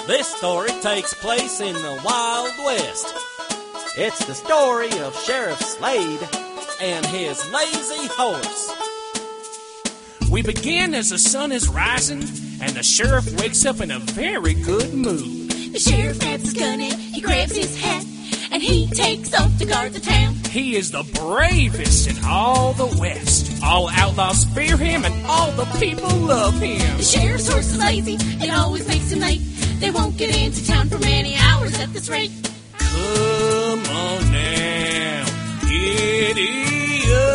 This story takes place in the Wild West. It's the story of Sheriff Slade and his lazy horse. We begin as the sun is rising, and the sheriff wakes up in a very good mood. The sheriff grabs his gun and he grabs his hat, and he takes off to guard the town. He is the bravest in all the West. All outlaws fear him, and all the people love him. The sheriff's horse is lazy, it always makes him late. They won't get into town for many hours at this rate. Come on now, giddy up.